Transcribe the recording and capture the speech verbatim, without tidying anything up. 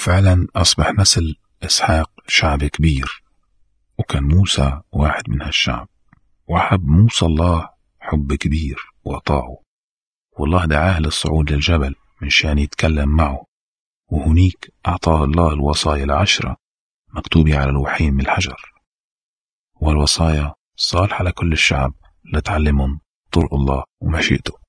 وفعلا أصبح نسل إسحاق شعب كبير، وكان موسى واحد من هالشعب، وحب موسى الله حب كبير وأطاعه، والله دعاه للصعود للجبل من شان يتكلم معه، وهنيك أعطاه الله الوصايا العشرة مكتوبة على لوحين من الحجر، والوصايا صالحة لكل الشعب لتعلمهم طرق الله ومشيئته.